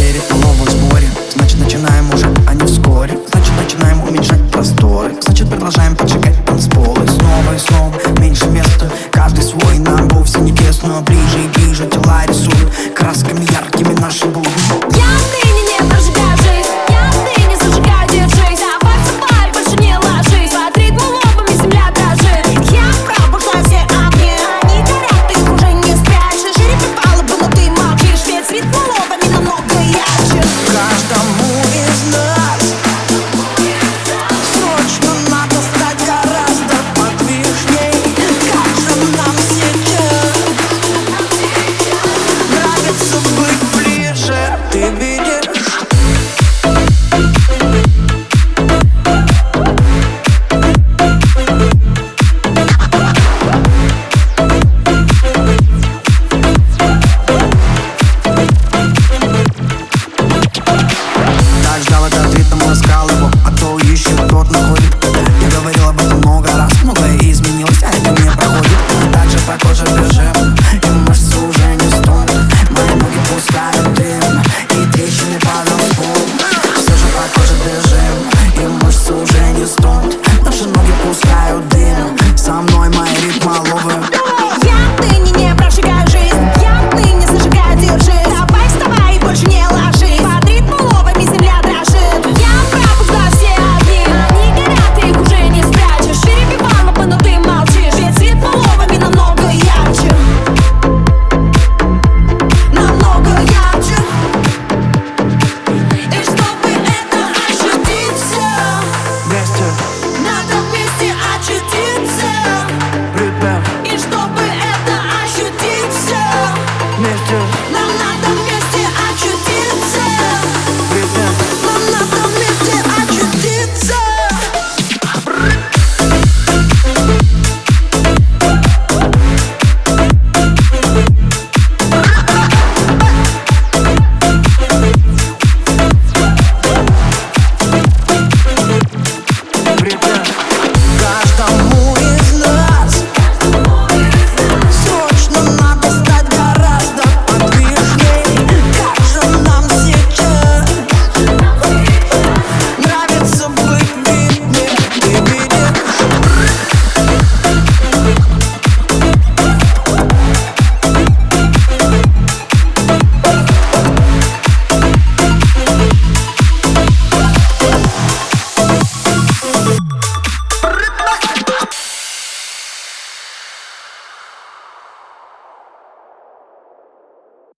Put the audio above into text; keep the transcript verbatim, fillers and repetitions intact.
верит в новом сборе. Значит, начинаем уже, а не вскоре. Значит, начинаем уменьшать просторы. Значит, продолжаем поджигать танцполы. Снова и снова, меньше места. Каждый свой, нам вовсе не тесно. Ближе и ближе тела рисуют красками яркими наши будни.